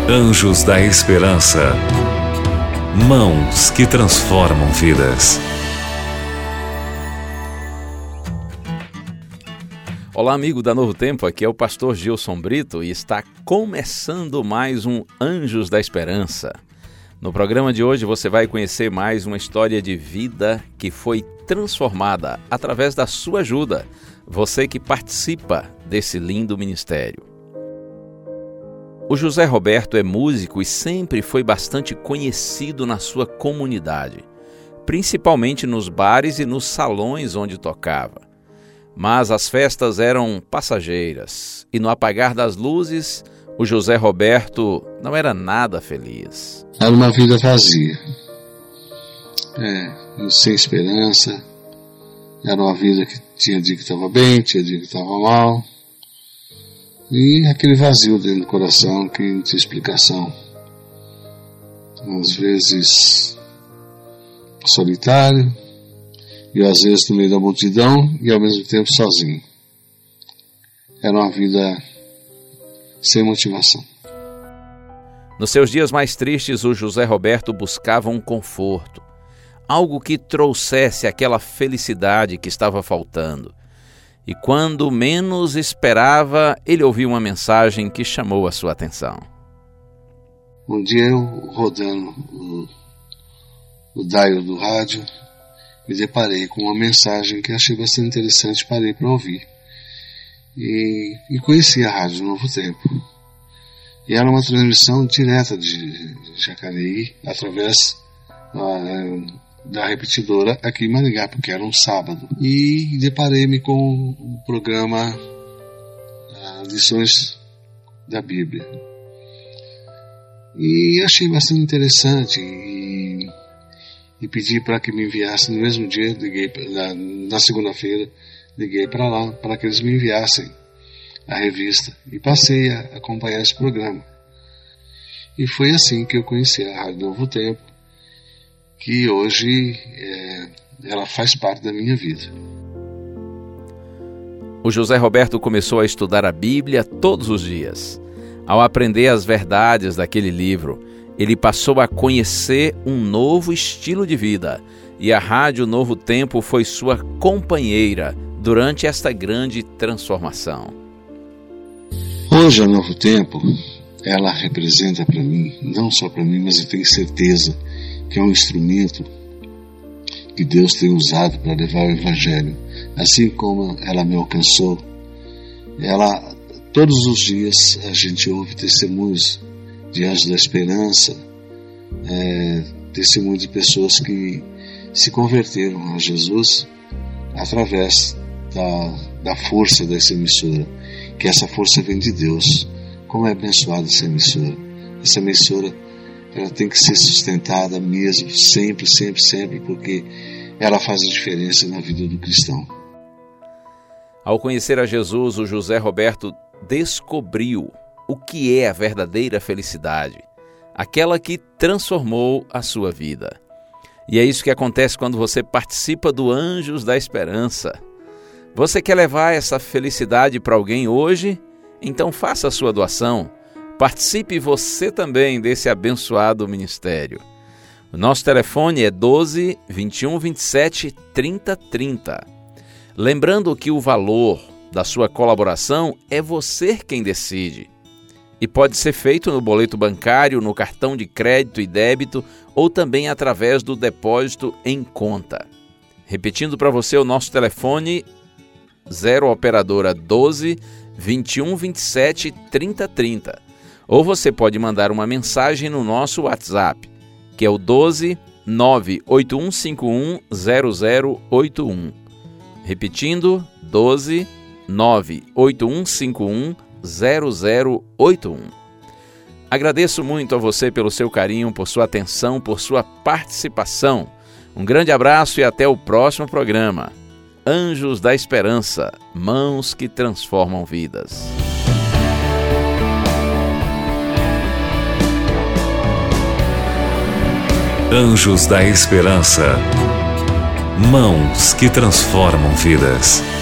Anjos da Esperança. Mãos que transformam vidas. Olá, amigo da Novo Tempo, aqui é o pastor Gilson Brito e está começando mais um Anjos da Esperança. No programa de hoje você vai conhecer mais uma história de vida que foi transformada através da sua ajuda, você que participa desse lindo ministério. O José Roberto é músico e sempre foi bastante conhecido na sua comunidade, principalmente nos bares e nos salões onde tocava. Mas as festas eram passageiras e no apagar das luzes, o José Roberto não era nada feliz. Era uma vida vazia, sem esperança. Era uma vida que tinha dia que estava bem, tinha dia que estava mal. E aquele vazio dentro do coração que não tinha explicação. Às vezes solitário, e às vezes no meio da multidão, e ao mesmo tempo sozinho. Era uma vida sem motivação. Nos seus dias mais tristes, o José Roberto buscava um conforto, algo que trouxesse aquela felicidade que estava faltando. E quando menos esperava, ele ouviu uma mensagem que chamou a sua atenção. Um dia eu, rodando o dial do rádio, me deparei com uma mensagem que achei bastante interessante, parei para ouvir. E conheci a Rádio Novo Tempo. E era uma transmissão direta de Jacareí, através da repetidora aqui em Maringá, porque era um sábado. E deparei-me com o programa Lições da Bíblia. E achei bastante interessante e pedi para que me enviassem no mesmo dia. Liguei na segunda-feira, liguei para lá para que eles me enviassem a revista e passei a acompanhar esse programa. E foi assim que eu conheci a Rádio Novo Tempo, que hoje ela faz parte da minha vida. O José Roberto começou a estudar a Bíblia todos os dias. Ao aprender as verdades daquele livro, ele passou a conhecer um novo estilo de vida, e a Rádio Novo Tempo foi sua companheira durante esta grande transformação. Hoje a Novo Tempo, ela representa para mim, não só para mim, mas eu tenho certeza que é um instrumento que Deus tem usado para levar o Evangelho. Assim como ela me alcançou, todos os dias a gente ouve testemunhos de Anjos da Esperança, testemunhos de pessoas que se converteram a Jesus através da força dessa emissora, que essa força vem de Deus. Como é abençoada essa emissora. Essa emissora, ela tem que ser sustentada mesmo, sempre, sempre, sempre, porque ela faz a diferença na vida do cristão. Ao conhecer a Jesus, o José Roberto descobriu o que é a verdadeira felicidade, aquela que transformou a sua vida. E é isso que acontece quando você participa do Anjos da Esperança. Você quer levar essa felicidade para alguém hoje? Então faça a sua doação. Participe você também desse abençoado ministério. O nosso telefone é 12 21 27 30 30. Lembrando que o valor da sua colaboração é você quem decide. E pode ser feito no boleto bancário, no cartão de crédito e débito ou também através do depósito em conta. Repetindo para você o nosso telefone, 0 operadora 12 21 27 30 30. Ou você pode mandar uma mensagem no nosso WhatsApp, que é o 12 98151 0081. Repetindo, 12 98151 0081. Agradeço muito a você pelo seu carinho, por sua atenção, por sua participação. Um grande abraço e até o próximo programa. Anjos da Esperança, mãos que transformam vidas. Anjos da Esperança, mãos que transformam vidas.